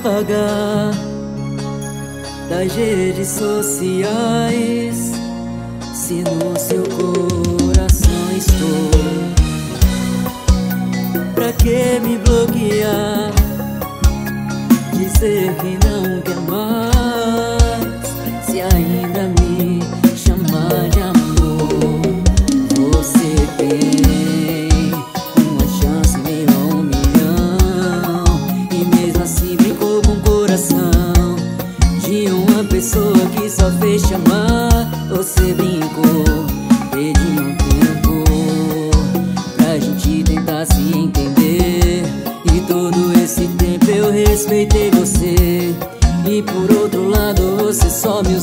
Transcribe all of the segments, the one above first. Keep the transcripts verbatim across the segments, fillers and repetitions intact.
apagar das redes sociais, se no seu coração estou. Pra que me bloquear, dizer que não quer mais, se ainda me chamar de amor? Você tem uma chance meio a um milhão, e mesmo assim brincou com o coração de uma pessoa que só fez chamar. Você brincou, pediu um tempo pra gente tentar se entender, e todo esse tempo eu respeitei você, e por outro lado você só me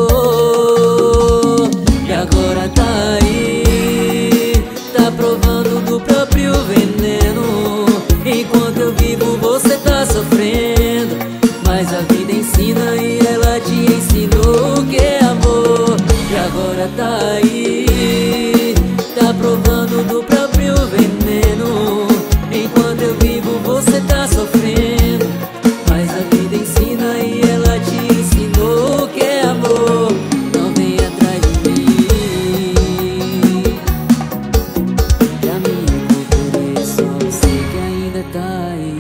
usou. E agora tá aí, tá provando do próprio veneno. Enquanto eu vivo você tá sofrendo, mas a vida ensina e ela te ensinou o que é amor. E agora tá aí, tá provando do próprio veneno. Enquanto eu vivo você tá sofrendo, mas a vida ensina e ela te ensinou o que é amor. Não vem atrás de mim, já me recuperei, só você que ainda tá aí.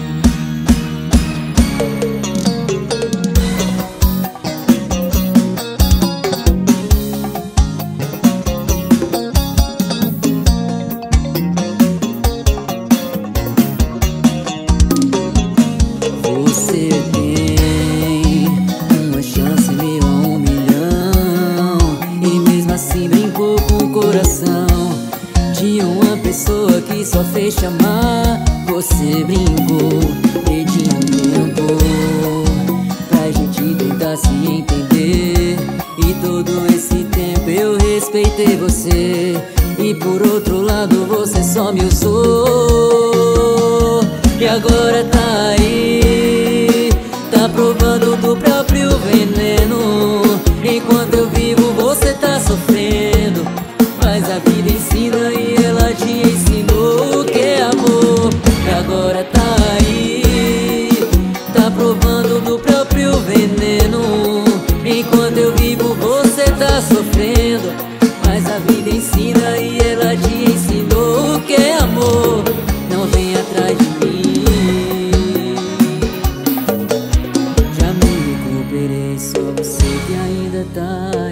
Você tem uma chance meio a um milhão, e mesmo assim brincou com o coração de uma pessoa que só fez chamar. Você brincou, pediu um tempo pra gente tentar se entender, e todo esse tempo eu respeitei você, e por outro lado você só me usou. E agora tá aí, tá provando do próprio veneno. Enquanto eu vivo você tá sofrendo, mas a vida ensina e ela te ensinou o que é amor. E agora tá aí, tá provando do próprio veneno. Enquanto eu vivo você tá sofrendo, mas a vida ensina e ela te ensinou o que é amor. Não vem atrás de mim, já me recuperei, só você que ainda tá aí.